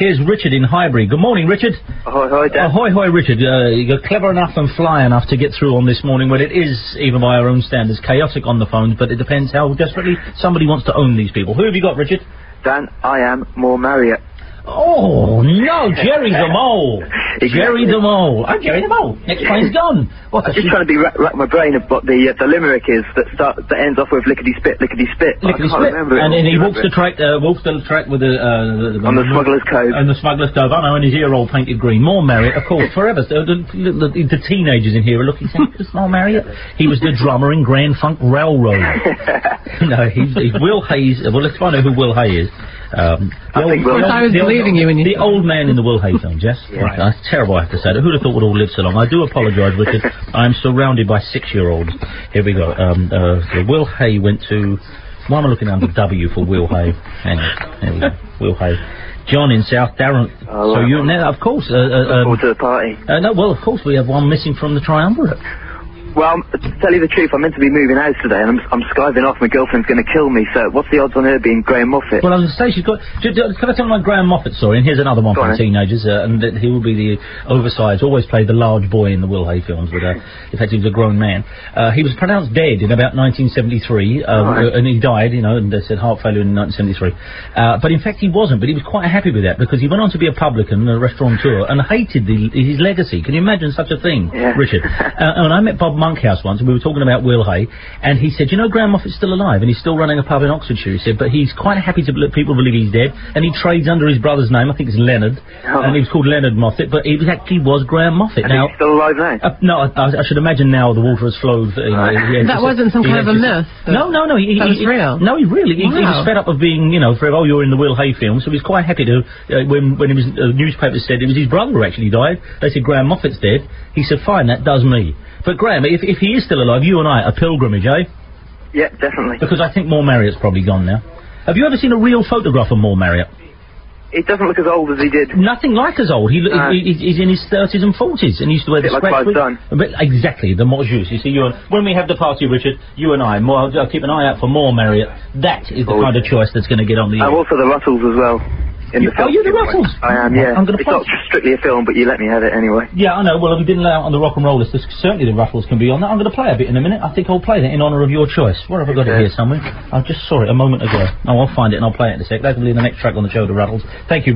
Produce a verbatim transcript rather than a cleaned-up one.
Here's Richard in Highbury. Good morning, Richard. Ahoy, hoy, Dan. Ahoy, hoy, Richard. Uh, you're clever enough and fly enough to get through on this morning when it is, even by our own standards, chaotic on the phones, but it depends how desperately somebody wants to own these people. Who have you got, Richard? Dan, I am More Marriott. Oh, no, Jerry the Mole. Exactly. Jerry the Mole. I'm Jerry the Mole. Next plane's gone. What I'm just trying to be rack, rack my brain of what the uh, the limerick is that start that ends off with lickety spit, lickety spit. Lickety spit. And then he walks the track, uh, walks the track with the, uh, the, the on the Smuggler's Cove. And the Smuggler's Cove. I know, and his ear all painted green. More Marriott, of course, forever. So the, the, the, the teenagers in here are looking, saying, "Who's More Marriott?" He was the drummer in Grand Funk Railroad. No, he's, he's Will Hayes. Well, let's find out who Will Hay is. Um, I old, think Will, I was believing you when you... The old man in the Will Hay film, Jess. Yeah. Right, that's terrible, I have to say. Who'd have thought we'd all live so long? I do apologise, Richard. I'm surrounded by six-year-olds. Here we go. Um, uh, so Will Hay went to... Why am I looking under W for Will Hay? Anyway, there we go. Will Hay. John in South Darren. Oh, so wow. you now, of course... Uh, uh, um, to the party. uh, no, well, of course, we have one missing from the triumvirate. Well, to tell you the truth, I'm meant to be moving house today, and I'm, I'm skiving off. My girlfriend's going to kill me, so what's the odds on her being Graham Moffat? Well, I was going to say, she's got... Can I tell my Graham Moffat story? And here's another one for the teenagers, uh, and uh, he will be the oversized, always played the large boy in the Will Hay films, but uh, in fact he was a grown man. Uh, he was pronounced dead in about nineteen seventy-three, um, right. uh, and he died, you know, and they said heart failure in nineteen seventy-three. Uh, but in fact he wasn't, but he was quite happy with that, because he went on to be a publican, a restaurateur, and hated the, his legacy. Can you imagine such a thing, yeah. Richard? uh, and I met Bob Monkhouse once, and we were talking about Will Hay, and he said, you know, Graham Moffat's still alive, and he's still running a pub in Oxfordshire, he said, but he's quite happy to let people believe he's dead, and he trades under his brother's name, I think it's Leonard, oh. and he was called Leonard Moffat, but he actually was Graham Moffat. And now, he's still alive now? Uh, no, I, I should imagine now the water has flowed. Uh, you know, right. That wasn't some kind of a myth? No, no, no. He, that he, was real? No, he really, he, wow. he was fed up of being, you know, for, oh, you're in the Will Hay film, so he was quite happy to, uh, when, when it was, uh, newspapers said it was his brother who actually died, they said Graham Moffat's dead, he said, fine, that does me. But Graham, if, if he is still alive, you and I, a pilgrimage, eh? Yeah, definitely. Because I think More Marriott's probably gone now. Have you ever seen a real photograph of More Marriott? He doesn't look as old as he did. Nothing like as old. He, uh, he, he's in his thirties and forties, and he used to wear a bit the like scratch. Clive Dunn. But exactly, the more juice. You see, you and, when we have the party, Richard, you and I, more, I'll keep an eye out for More Marriott. That is the oh, kind of choice that's going to get on the. I'm also the Russells as well. In you, the film. Are you the Russells? I am, yeah. I'm gonna it's not strictly a film, but you let me have it anyway. Yeah, I know. Well, we didn't allow it on the rock and roll list. Certainly the Russells can be on that. I'm going to play a bit in a minute. I think I'll play that in honour of your choice. Where have I got okay. it here somewhere? I just saw it a moment ago. Oh, I'll find it and I'll play it in a sec. That'll be the next track on the show, the Russells. Thank you.